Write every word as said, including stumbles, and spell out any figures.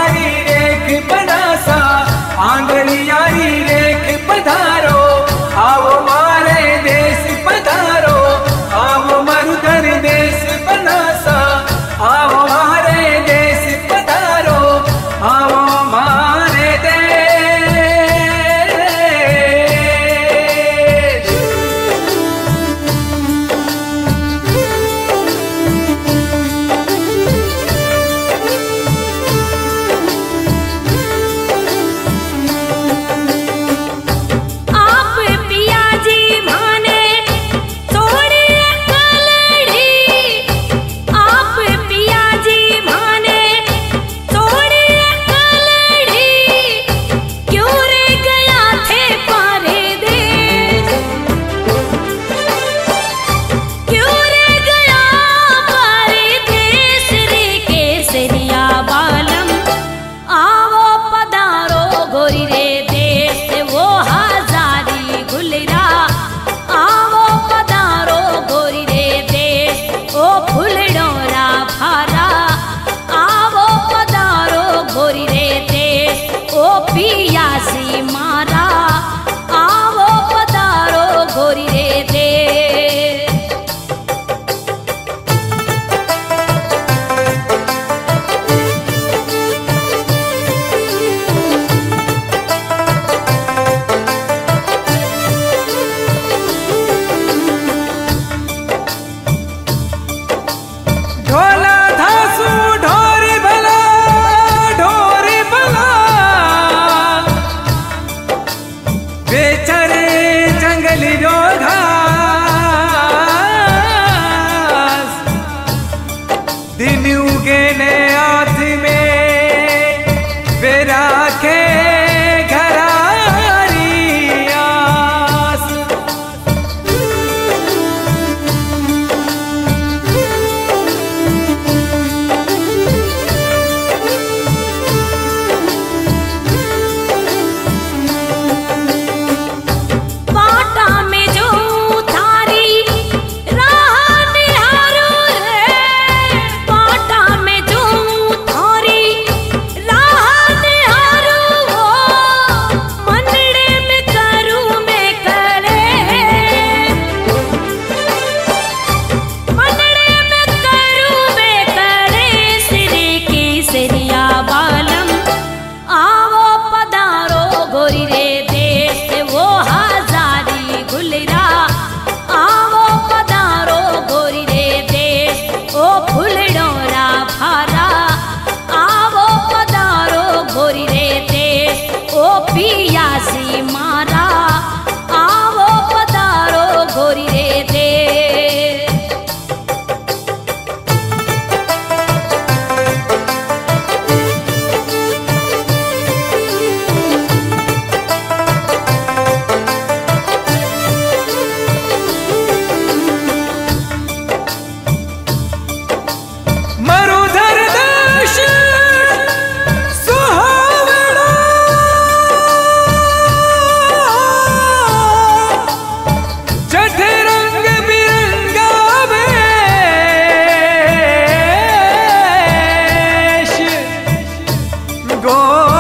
आई रेख बनासा आंगली आई रेख पधारो आओ मारे देश पधारो आओ मरुधर देश बनासा आओ मारे देश पधारो आओ मारे देश। दिन उगे ने हाथ में वे राखे घरारी आस। पाटा में जो थारी राह निहारो रे, पाटा में जो थारी राह निहारो वो, मनड़े में करूं मैं करे, मनड़े में करूं मैं करे, सिरे की सिरिया बालम आवो पधारो गोरी रे देश वो हजारी गुलरा, आवो पधारो गोरी रे देश ओ फुलडोरा भारा, आवो पधारो गोरी रे देश ओ पियासी मारा, आवो पधारो गोरी रे देश। मरुधर देश सुहावना चढ़े रंग बिरंगा वेश, गो